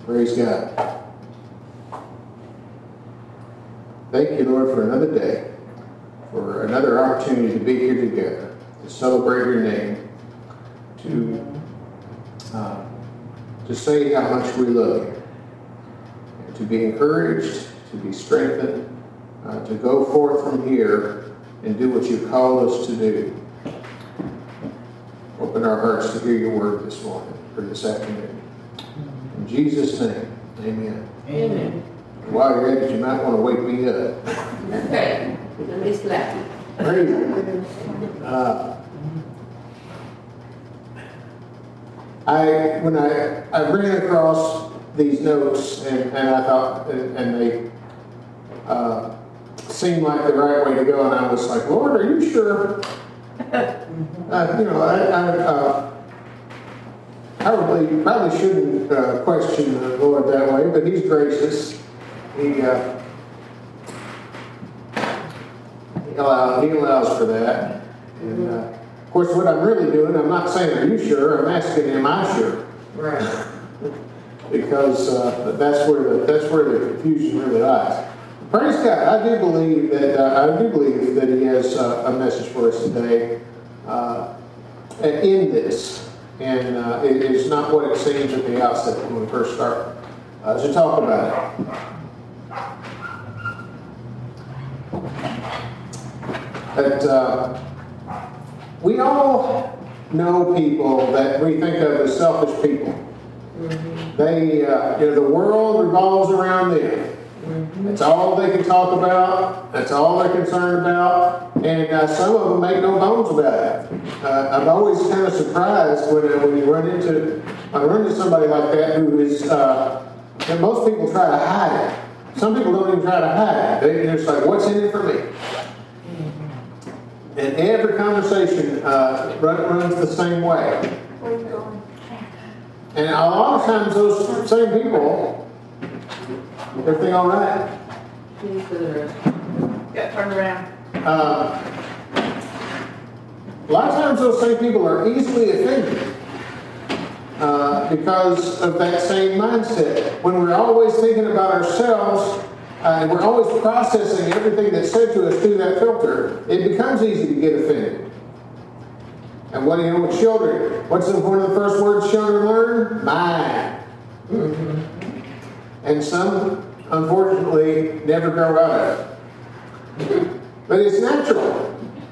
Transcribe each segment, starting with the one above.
Praise God. Thank you, Lord, for another day, for another opportunity to be here together, to celebrate your name, to say how much we love you, and to be encouraged, to be strengthened, to go forth from here and do what you've called us to do. Open our hearts to hear your word this morning, or this afternoon. In Jesus' name, amen. Amen. While you're at it, you might want to wake me up. Okay. Let me slap you. Praise God. When I ran across these notes and I thought, and they seemed like the right way to go, and I was like, Lord, are you sure? I probably shouldn't question the Lord that way, but He's gracious. He allows for that. And of course, what I'm really doing, I'm not saying, are you sure? I'm asking, am I sure? Right. Because that's where the confusion really lies. Praise God! I do believe that He has a message for us today in this, and it is not what it seems at the outset when we first start to talk about it. But we all know people that we think of as selfish people. Mm-hmm. They, the world revolves around them. Mm-hmm. That's all they can talk about. That's all they're concerned about. And some of them make no bones about it. I'm always kind of surprised when you run into somebody like that who is. And most people try to hide it. Some people don't even try to hide it. They're just like, "What's in it for me?" And every conversation runs the same way. Where are you going? And a lot of times those same people, everything all right? Please for the rest. Yeah, turn around. A lot of times those same people are easily offended because of that same mindset. When we're always thinking about ourselves, and we're always processing everything that's said to us through that filter, it becomes easy to get offended. And what do you know with children? What's one of the first words children learn? Mine. Mm-hmm. And some, unfortunately, never grow out of it. But it's natural.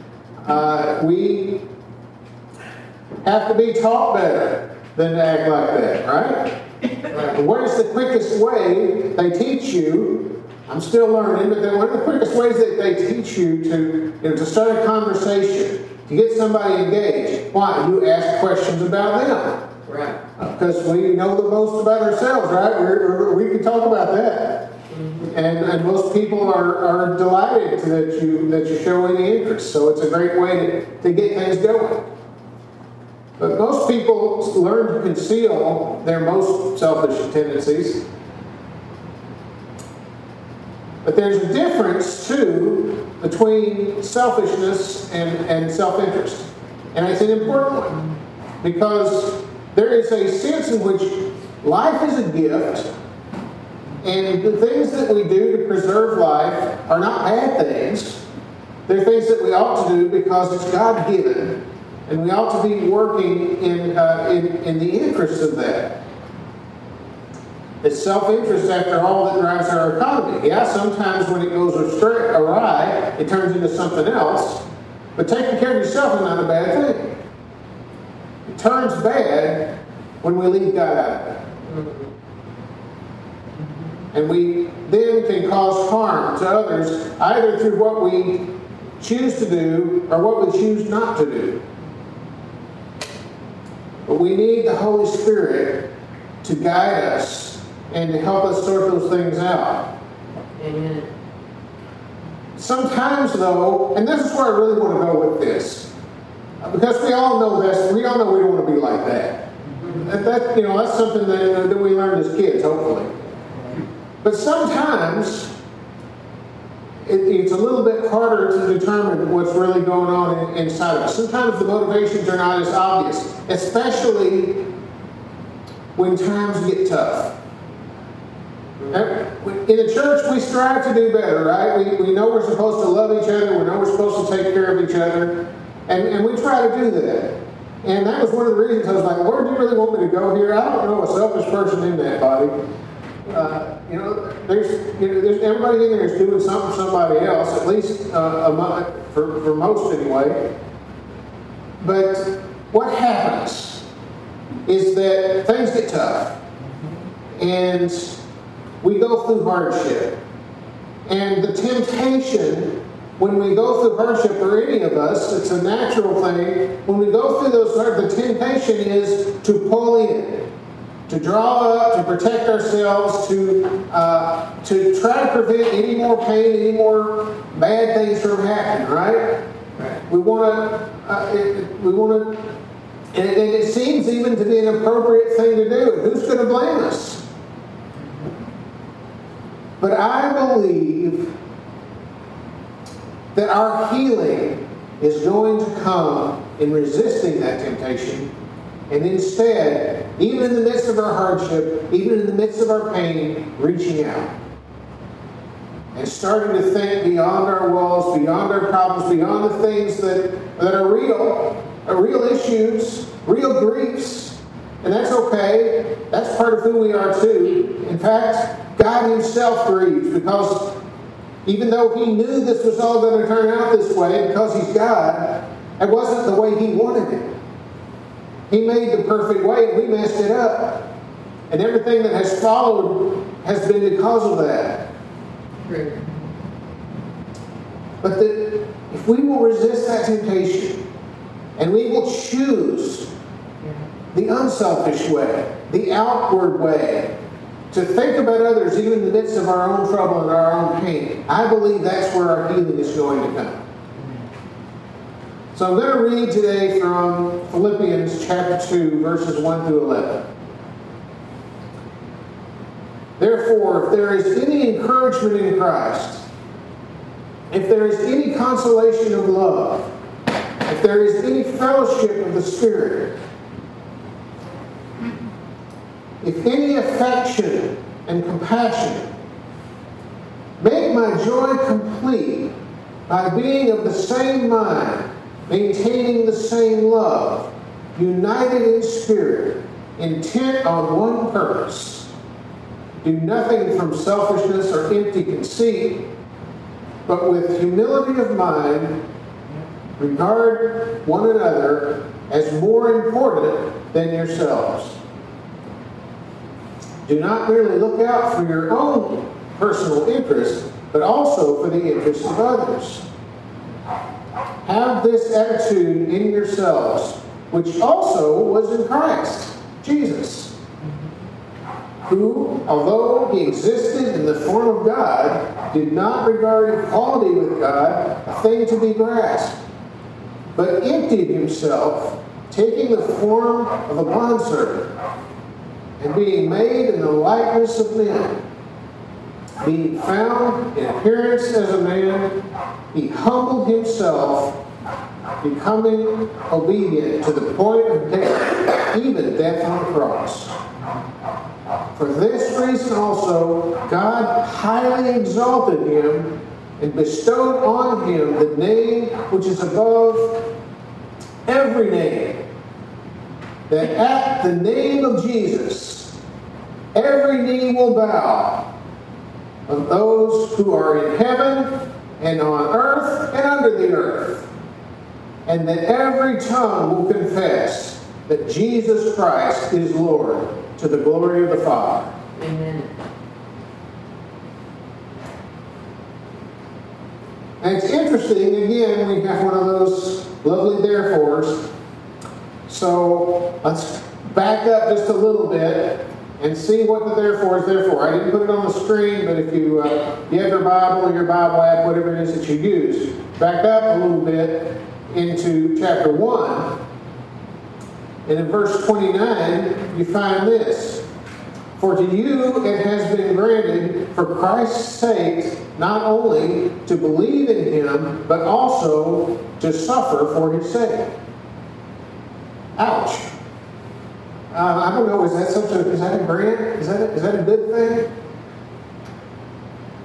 We have to be taught better than to act like that, right? What is the quickest way they teach you? I'm still learning, but one of the quickest ways that they teach you to start a conversation, to get somebody engaged. Why? You ask questions about them. Right. Because we know the most about ourselves, right? We can talk about that. Mm-hmm. And most people are delighted that you show any interest. So it's a great way to get things going. But most people learn to conceal their most selfish tendencies. But there's a difference, too, between selfishness and self-interest. And it's an important one. Because there is a sense in which life is a gift, and the things that we do to preserve life are not bad things. They're things that we ought to do because it's God-given, and we ought to be working in the interest of that. It's self-interest, after all, that drives our economy. Yeah, sometimes when it goes awry, it turns into something else. But taking care of yourself is not a bad thing. It turns bad when we leave God out of it. And we then can cause harm to others, either through what we choose to do or what we choose not to do. But we need the Holy Spirit to guide us and to help us sort those things out. Amen. Sometimes, though, and this is where I really want to go with this, because we all know this, we all know we don't want to be like that. That's something that we learned as kids, hopefully. But sometimes it's a little bit harder to determine what's really going on inside of us. Sometimes the motivations are not as obvious, especially when times get tough. In the church, we strive to do better, right? We know we're supposed to love each other. We know we're supposed to take care of each other. And we try to do that. And that was one of the reasons I was like, Lord, do you really want me to go here? I don't know a selfish person in that body. There's everybody in there is doing something for somebody else, at least for most anyway. But what happens is that things get tough. And we go through hardship. And the temptation, when we go through hardship, for any of us, it's a natural thing. When we go through those hardship, the temptation is to pull in, to draw up, to protect ourselves, to try to prevent any more pain, any more bad things from happening, right? We want to, and it seems even to be an appropriate thing to do. Who's going to blame us? But I believe that our healing is going to come in resisting that temptation, and instead, even in the midst of our hardship, even in the midst of our pain, reaching out and starting to think beyond our walls, beyond our problems, beyond the things that are real issues, real griefs. And that's okay. That's part of who we are too. In fact, God Himself grieves because even though He knew this was all going to turn out this way, because He's God, it wasn't the way He wanted it. He made the perfect way and we messed it up. And everything that has followed has been because of that. But if we will resist that temptation and we will choose the unselfish way, the outward way, to think about others even in the midst of our own trouble and our own pain, I believe that's where our healing is going to come. So I'm going to read today from Philippians chapter 2, verses 1 through 11. Therefore, if there is any encouragement in Christ, if there is any consolation of love, if there is any fellowship of the Spirit, if any affection and compassion, make my joy complete by being of the same mind, maintaining the same love, united in spirit, intent on one purpose. Do nothing from selfishness or empty conceit, but with humility of mind, regard one another as more important than yourselves. Do not merely look out for your own personal interest, but also for the interests of others. Have this attitude in yourselves, which also was in Christ Jesus, who, although He existed in the form of God, did not regard equality with God a thing to be grasped, but emptied Himself, taking the form of a bondservant, and being made in the likeness of men. Being found in appearance as a man, He humbled Himself, becoming obedient to the point of death, even death on the cross. For this reason also, God highly exalted Him and bestowed on Him the name which is above every name, that at the name of Jesus, every knee will bow, of those who are in heaven and on earth and under the earth, and that every tongue will confess that Jesus Christ is Lord, to the glory of the Father. Amen. And it's interesting, again, we have one of those lovely therefores. So let's back up just a little bit and see what the therefore is there for. I didn't put it on the screen, but if you have your Bible or your Bible app, whatever it is that you use, back up a little bit into chapter 1. And in verse 29, you find this. For to you it has been granted for Christ's sake not only to believe in Him, but also to suffer for His sake. Ouch. I don't know, is that a grant? Is that a good thing?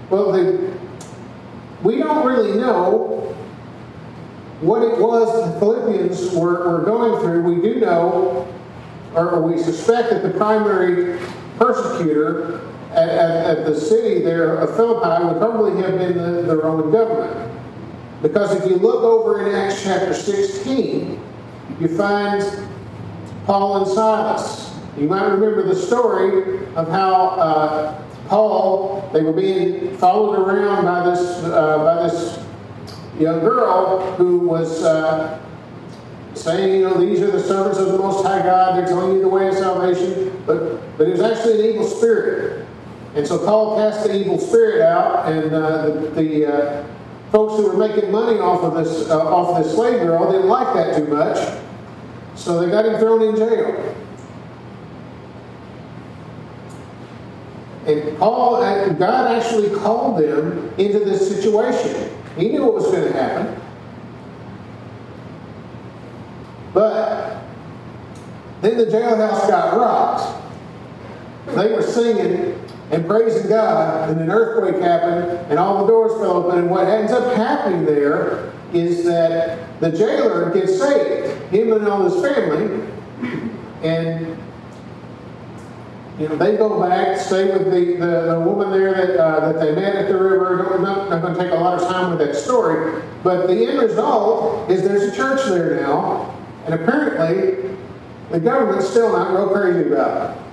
Well, we don't really know what it was the Philippians were going through. We do know, or we suspect, that the primary persecutor at the city there of Philippi would probably have been the Roman government. Because if you look over in Acts chapter 16, you find Paul and Silas. You might remember the story of how Paul, they were being followed around by this young girl who was saying, these are the servants of the Most High God, they're telling you the way of salvation, but it was actually an evil spirit. And so Paul cast the evil spirit out, and the folks who were making money off of this slave girl didn't like that too much, so they got him thrown in jail. And God actually called them into this situation. He knew what was going to happen. But then the jailhouse got rocked. They were singing and praising God, and an earthquake happened, and all the doors fell open. And what ends up happening there is that the jailer gets saved, him and all his family, and they go back, stay with the woman there that they met at the river. I'm not going to take a lot of time with that story, but the end result is there's a church there now, and apparently the government's still not real crazy about it.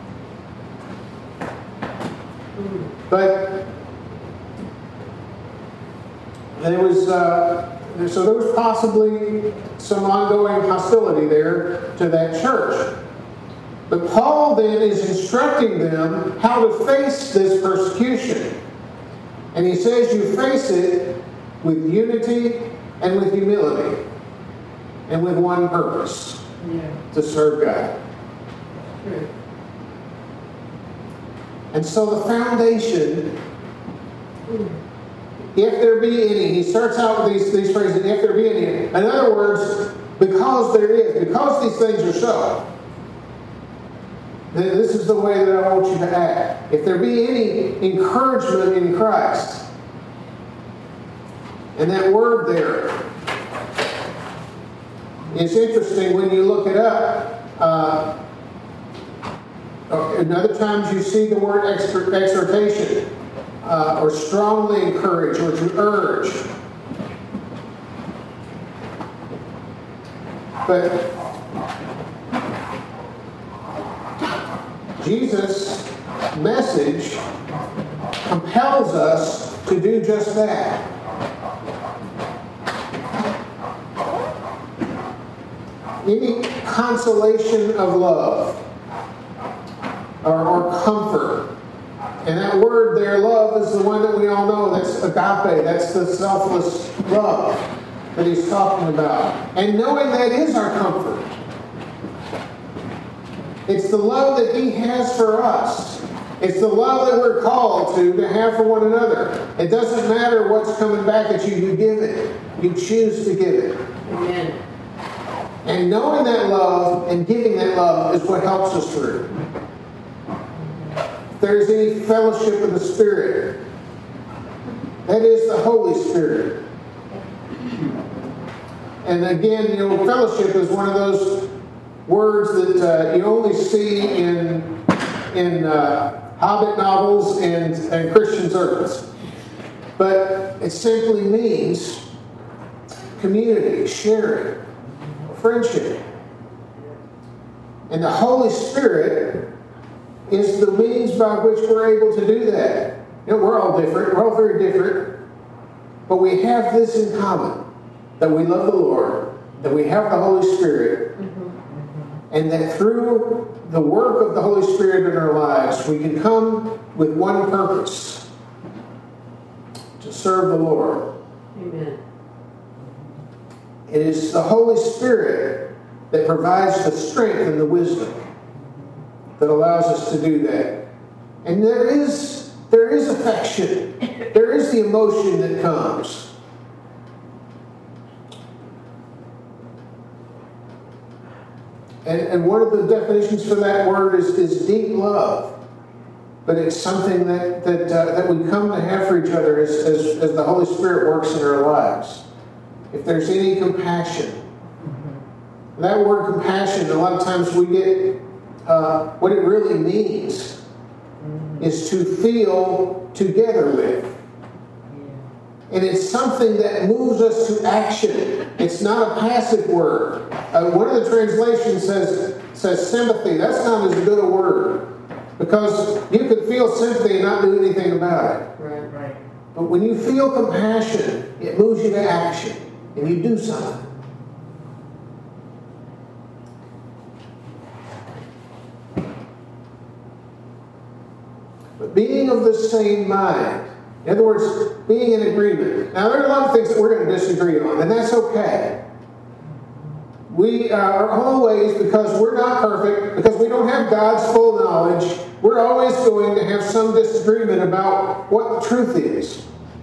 But there was possibly some ongoing hostility there to that church. But Paul then is instructing them how to face this persecution. And he says you face it with unity and with humility and with one purpose, to serve God. True. And so the foundation, if there be any, he starts out with these phrases, if there be any. In other words, because there is, because these things are so, then this is the way that I want you to act. If there be any encouragement in Christ, and that word there is interesting when you look it up. And other times you see the word exhortation, or strongly encourage, or to urge. But Jesus' message compels us to do just that. Any consolation of love or comfort. And that word there, love, is the one that we all know. That's agape. That's the selfless love that he's talking about. And knowing that is our comfort. It's the love that he has for us. It's the love that we're called to have for one another. It doesn't matter what's coming back at you. You give it. You choose to give it. Amen. And knowing that love and giving that love is what helps us through. If there's any fellowship of the Spirit, that is the Holy Spirit. And again, fellowship is one of those words that you only see in Hobbit novels and Christian circles. But it simply means community, sharing, friendship. And the Holy Spirit is the means by which we're able to do that. We're all different. We're all very different. But we have this in common, that we love the Lord, that we have the Holy Spirit, and that through the work of the Holy Spirit in our lives, we can come with one purpose: to serve the Lord. Amen. It is the Holy Spirit that provides the strength and the wisdom that allows us to do that. And there is affection. There is the emotion that comes. And one of the definitions for that word is deep love. but it's something that we come to have for each other as the Holy Spirit works in our lives. If there's any compassion, that word compassion, a lot of times we get what it really means is to feel together with. And it's something that moves us to action. It's not a passive word. One of the translations says sympathy. That's not as good a word. Because you could feel sympathy and not do anything about it. Right. But when you feel compassion, it moves you to action. And you do something. But being of the same mind. In other words, being in agreement. Now, there are a lot of things that we're going to disagree on, and that's okay. We are always, because we're not perfect, because we don't have God's full knowledge, we're always going to have some disagreement about what the truth is.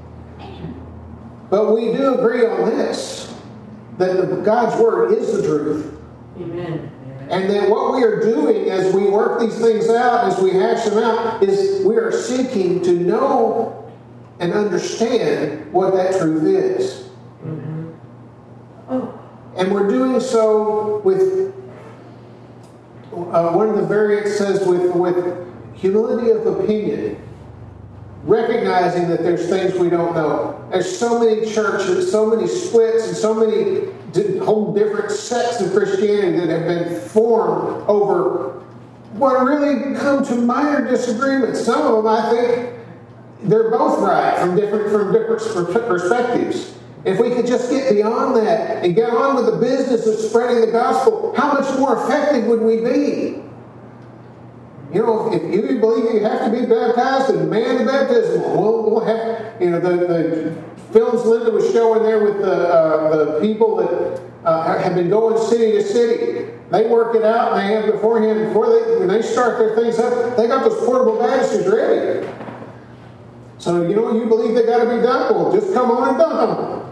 But we do agree on this, that God's Word is the truth. Amen. And that what we are doing as we work these things out, as we hash them out, is we are seeking to know and understand what that truth is. Mm-hmm. Oh. And we're doing so with, one of the variants says, with humility of opinion, recognizing that there's things we don't know. There's so many churches, so many splits, and so many whole different sects of Christianity that have been formed over what really come to minor disagreements. Some of them, I think, they're both right from different perspectives. If we could just get beyond that and get on with the business of spreading the gospel, how much more effective would we be? You know, if you believe you have to be baptized and man the baptismal, we'll have, you know, the films Linda was showing there with the people that have been going city to city. They work it out and they have beforehand, when they start their things up, they got those portable baptistries ready. So, you know, you believe they got to be dunked, well, just come on and dunk them.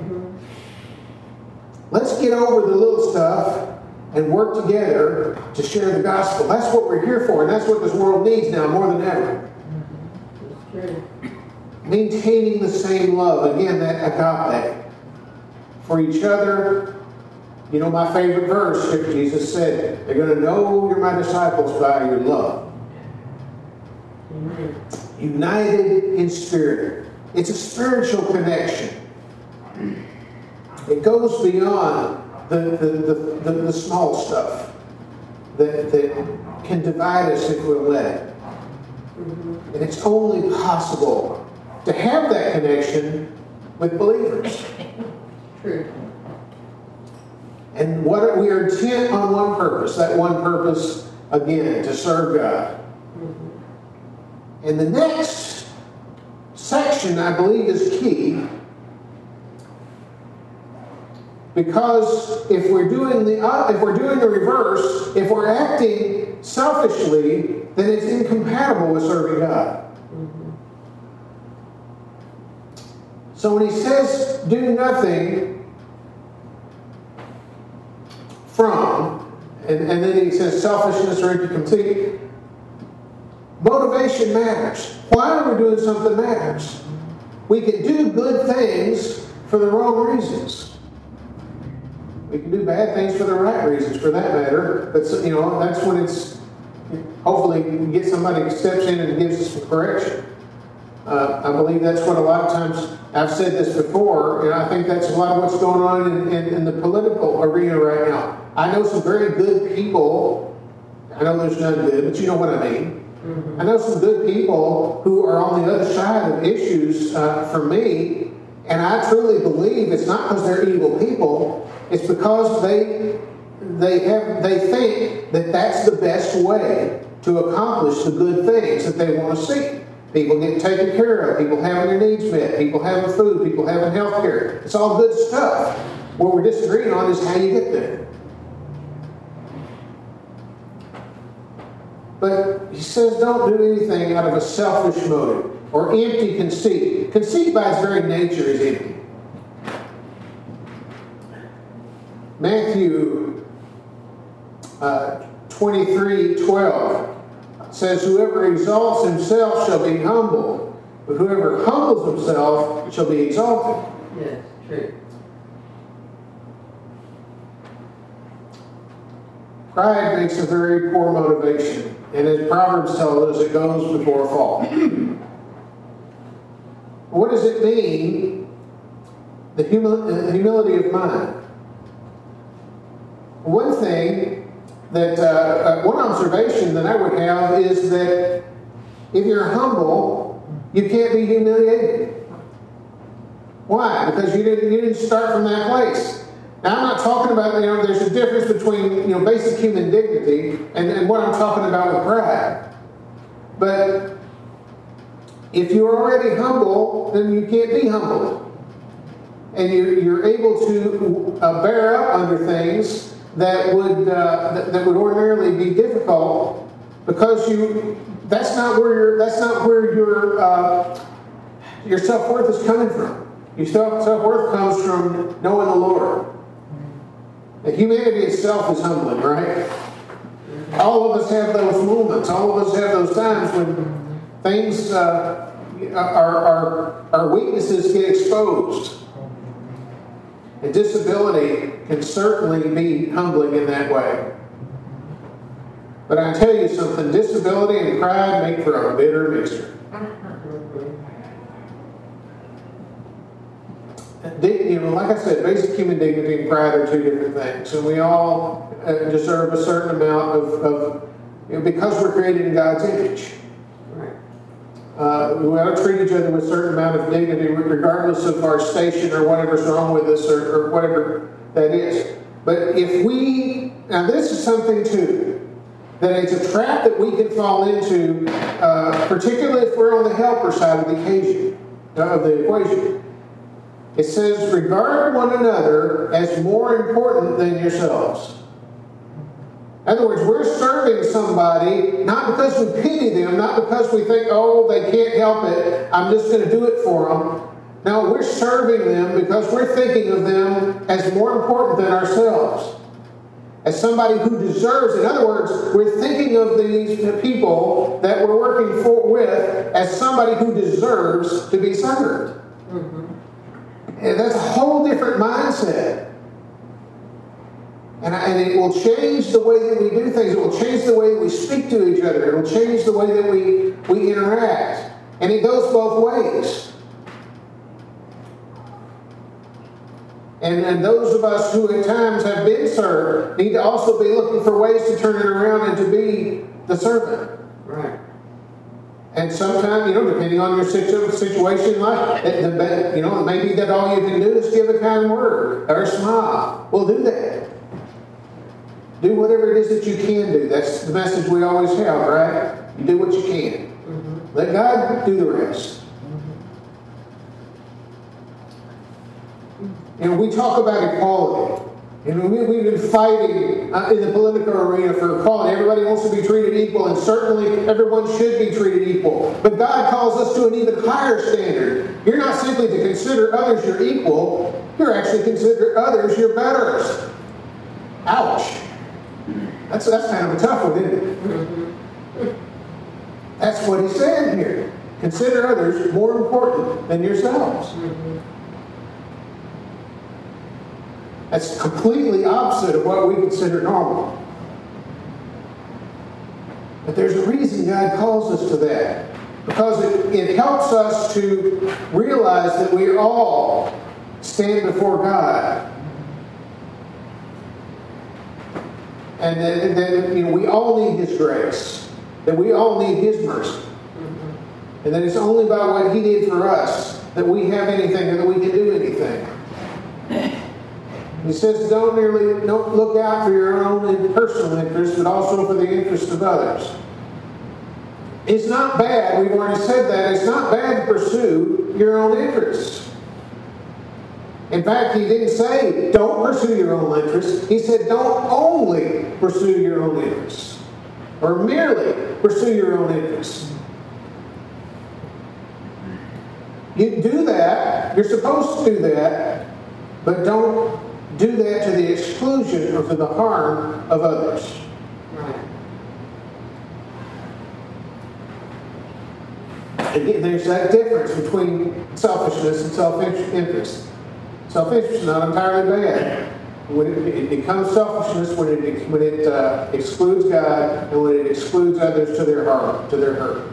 Let's get over the little stuff and work together to share the gospel. That's what we're here for, and that's what this world needs now more than ever. That's true. Maintaining the same love. Again, that agape. For each other. You know my favorite verse, Jesus said, they're going to know you're my disciples by your love. Amen. United in spirit. It's a spiritual connection. It goes beyond the small stuff that can divide us if we'll let it. Mm-hmm. And it's only possible to have that connection with believers. True. And what we are intent on one purpose. That one purpose, again, to serve God. Mm-hmm. And the next section, I believe, is key. Because if we're doing the reverse, if we're acting selfishly, then it's incompatible with serving God. Mm-hmm. So when he says, do nothing from, and then he says selfishness or empty conceit, motivation matters. Why are we doing something matters? We can do good things for the wrong reasons. We can do bad things for the right reasons, for that matter. But, you know, that's when it's, hopefully, we can get somebody who steps in and gives us some correction. I believe that's what a lot of times, I've said this before, and I think that's a lot of what's going on in the political arena right now. I know some very good people. I know there's none good, but you know what I mean. Mm-hmm. I know some good people who are on the other side of issues for me, and I truly believe it's not because they're evil people. It's because they think that that's the best way to accomplish the good things that they want to see. People getting taken care of, people having their needs met, people having food, people having health care. It's all good stuff. What we're disagreeing on is how you get there. But he says don't do anything out of a selfish motive or empty conceit. Conceit by its very nature is empty. Matthew 23:12 says, whoever exalts himself shall be humbled, but whoever humbles himself shall be exalted. Yes, true. Pride makes a very poor motivation. And as Proverbs tells us, it goes before a fall. What does it mean, the humility of mind? One thing that, one observation that I would have is that if you're humble, you can't be humiliated. Why? Because you didn't start from that place. Now, I'm not talking about, there's a difference between, basic human dignity and what I'm talking about with pride. But if you're already humble, then you can't be humbled. And you're able to bear up under things that would ordinarily be difficult because that's not where your self-worth is coming from. Your self-worth comes from knowing the Lord. And humanity itself is humbling, right? All of us have those moments. All of us have those times when things, our weaknesses get exposed. And disability can certainly be humbling in that way. But I tell you something, disability and pride make for a bitter mixture. Like I said, basic human dignity and pride are two different things. And we all deserve a certain amount of because we're created in God's image. We ought to treat each other with a certain amount of dignity, regardless of our station or whatever's wrong with us or whatever that is. But now this is something too, that it's a trap that we can fall into, particularly if we're on the helper side of the equation. It says, regard one another as more important than yourselves. In other words, we're serving somebody not because we pity them, not because we think, oh, they can't help it, I'm just going to do it for them. No, we're serving them because we're thinking of them as more important than ourselves. As somebody who deserves, in other words, we're thinking of these people that we're working with as somebody who deserves to be served. Mm-hmm. And that's a whole different mindset. And it will change the way that we do things. It will change the way we speak to each other. It will change the way that we interact. And it goes both ways. And those of us who at times have been served need to also be looking for ways to turn it around and to be the servant. Right. And sometimes, depending on your situation, maybe that all you can do is give a kind word or a smile. Well, do that. Do whatever it is that you can do. That's the message we always have, right? You do what you can. Mm-hmm. Let God do the rest. Mm-hmm. We talk about equality. We've been fighting in the political arena for equality. Everybody wants to be treated equal, and certainly everyone should be treated equal. But God calls us to an even higher standard. You're not simply to consider others your equal, you're actually to consider others your betters. Ouch. That's kind of a tough one, isn't it? That's what he's saying here. Consider others more important than yourselves. That's completely opposite of what we consider normal. But there's a reason God calls us to that. Because it helps us to realize that we all stand before God. And that we all need His grace. That we all need His mercy. And that it's only by what He did for us that we have anything, that we can do anything. He says, don't look out for your own personal interest, but also for the interest of others. It's not bad, we've already said that, it's not bad to pursue your own interests. In fact, he didn't say, don't pursue your own interests. He said, don't only pursue your own interests. Or merely pursue your own interests. You do that, you're supposed to do that, but don't do that to the exclusion or to the harm of others. Right. Again, there's that difference between selfishness and self-interest. Self-interest is not entirely bad. When it becomes selfishness when it excludes God and when it excludes others to their harm, to their hurt.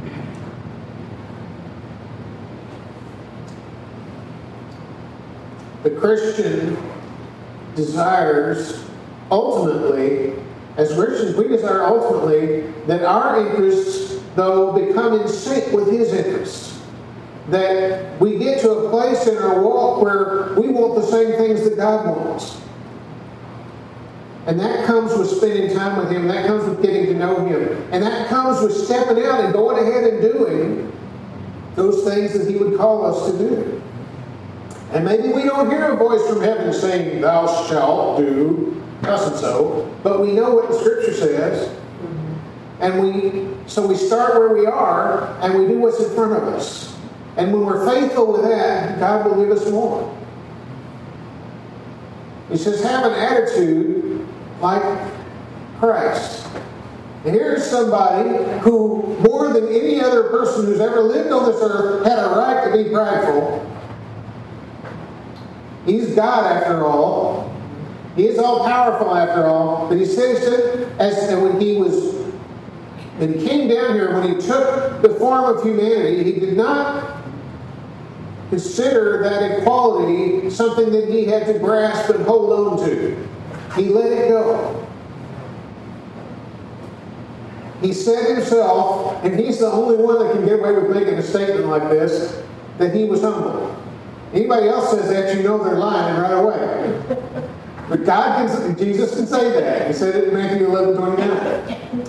The Christian desires ultimately, as Christians, we desire ultimately that our interests, though, become in sync with His interests. That we get to a place in our walk where we want the same things that God wants. And that comes with spending time with Him. That comes with getting to know Him. And that comes with stepping out and going ahead and doing those things that He would call us to do. And maybe we don't hear a voice from heaven saying, "Thou shalt do thus and so," but we know what the Scripture says. And so we start where we are and we do what's in front of us. And when we're faithful with that, God will give us more. He says, have an attitude like Christ. And here's somebody who, more than any other person who's ever lived on this earth, had a right to be prideful. He's God after all. He is all powerful after all. But he says that when he came down here, when he took the form of humanity, he did not consider that equality something that he had to grasp and hold on to. He let it go. He said himself, and he's the only one that can get away with making a statement like this, that he was humble. Anybody else says that, you know they're lying right away. But Jesus can say that. He said it in Matthew 11:29.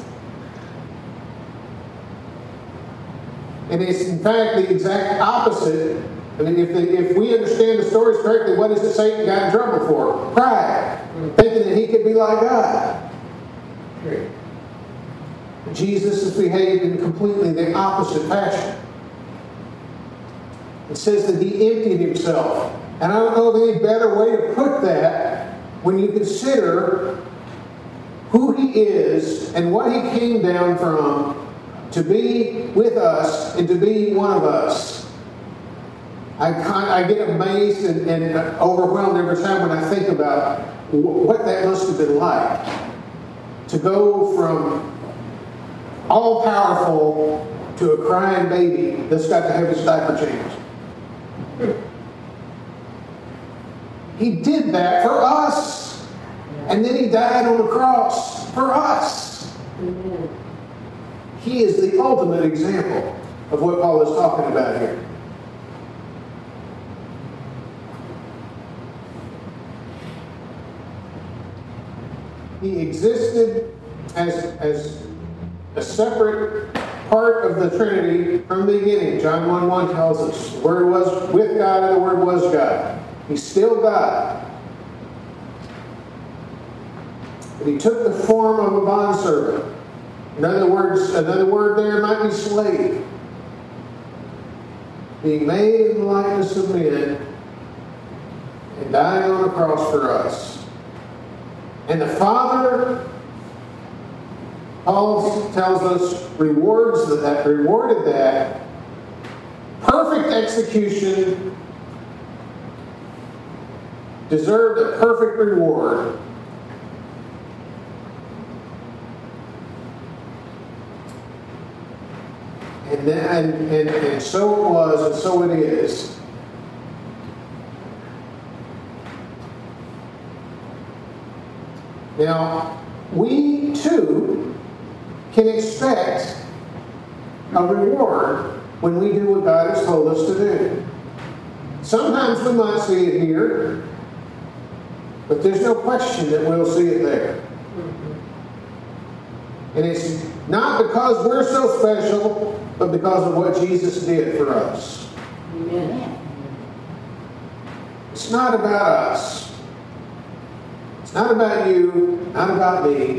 And it's in fact the exact opposite. I mean, if we understand the stories correctly, what is it Satan got in trouble for? Pride. Thinking that he could be like God. Jesus has behaved in completely the opposite fashion. It says that he emptied himself. And I don't know of any better way to put that when you consider who he is and what he came down from to be with us and to be one of us. I get amazed and overwhelmed every time when I think about what that must have been like. To go from all-powerful to a crying baby that's got to have his diaper changed. He did that for us. And then he died on the cross for us. He is the ultimate example of what Paul is talking about here. He existed as a separate part of the Trinity from the beginning. John 1:1 tells us the Word was with God and the Word was God. He's still God. But he took the form of a bondservant. In other words, another word there might be slave. Being made in the likeness of men and dying on the cross for us. And the Father, Paul tells us, rewarded that. Perfect execution, deserved a perfect reward. And so it was, and so it is. Now, we too can expect a reward when we do what God has told us to do. Sometimes we might see it here, but there's no question that we'll see it there. And it's not because we're so special, but because of what Jesus did for us. Amen. It's not about us. It's not about you, not about me.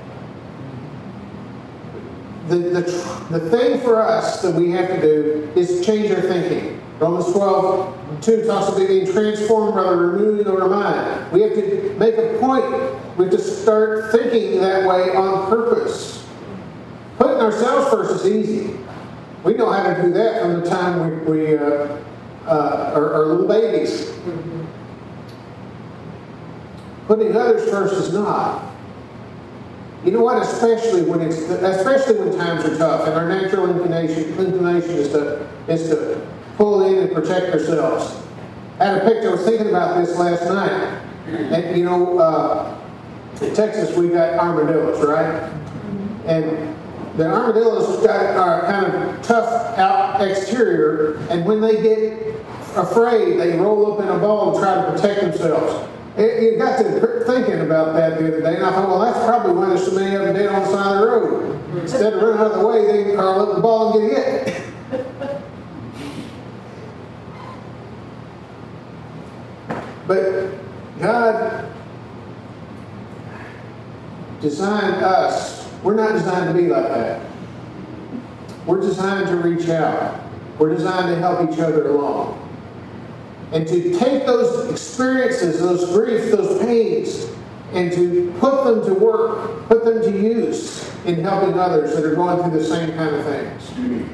The thing for us that we have to do is change our thinking. Romans 12:2 talks about being transformed by the renewing of our mind. We have to make a point. We have to start thinking that way on purpose. Putting ourselves first is easy. We know how to do that from the time we are little babies. Putting others first is not. You know what? Especially when times are tough, and our natural inclination is to pull in and protect ourselves. I had a picture. I was thinking about this last night, and in Texas we got armadillos, right? And the armadillos got a kind of tough out exterior, and when they get afraid, they roll up in a ball and try to protect themselves. You got to thinking about that the other day, and I thought, well, that's probably why there's so many of them dead on the side of the road. Instead of running out of the way, they can curl up the ball and get hit. But God designed us. We're not designed to be like that. We're designed to reach out. We're designed to help each other along. And to take those experiences, those griefs, those pains, and to put them to work, put them to use in helping others that are going through the same kind of things.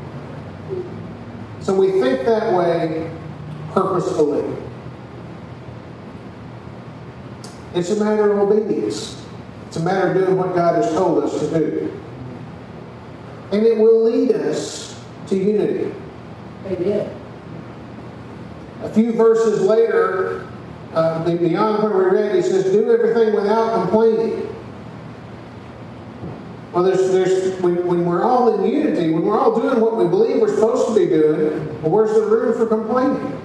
So we think that way purposefully. It's a matter of obedience. It's a matter of doing what God has told us to do. And it will lead us to unity. Amen. A few verses later, beyond what we read, he says, do everything without complaining. Well, when we're all in unity, when we're all doing what we believe we're supposed to be doing, well, where's the room for complaining?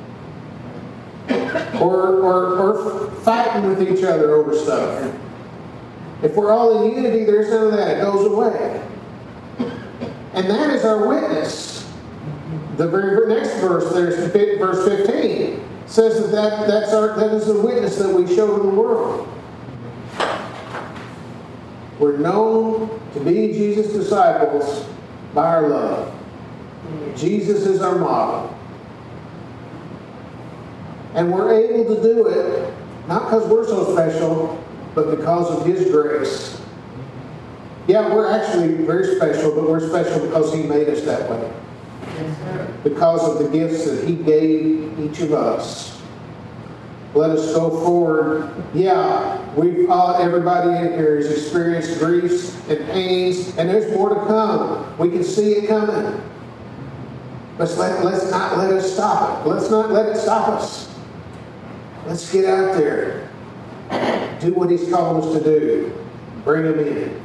Or fighting with each other over stuff. If we're all in unity, there's none of that. It goes away. And that is our witness. The very next verse, there's verse 15, says that is the witness that we show to the world. We're known to be Jesus' disciples by our love. Jesus is our model. And we're able to do it not because we're so special, but because of His grace. Yeah, we're actually very special, but we're special because He made us that way. Yes, sir. Because of the gifts that He gave each of us. Let us go forward. Yeah, everybody in here has experienced griefs and pains, and there's more to come. We can see it coming. But let's not let us stop it. Let's not let it stop us. Let's get out there. Do what He's called us to do. Bring them in.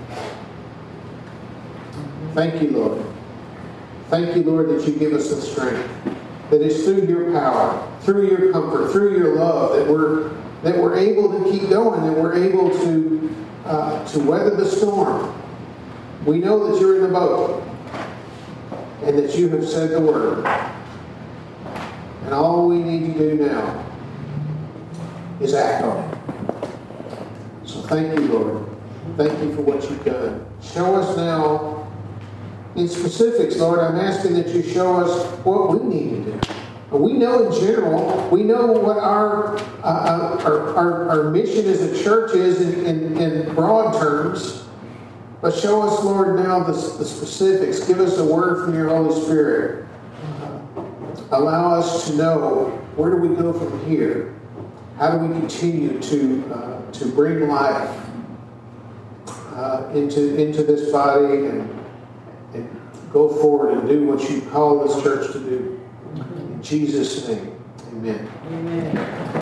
Thank you, Lord. Thank you, Lord, that you give us the strength. That it's through your power, through your comfort, through your love that we're able to keep going, that we're able to weather the storm. We know that you're in the boat and that you have said the word. And all we need to do now is act on it. So thank you, Lord. Thank you for what you've done. Show us now in specifics, Lord. I'm asking that you show us what we need to do. We know in general, we know what our mission as a church is in broad terms. But show us, Lord, now the specifics. Give us a word from your Holy Spirit. Allow us to know, where do we go from here? How do we continue to bring life into this body and go forward and do what you call this church to do. In Jesus' name, amen. Amen.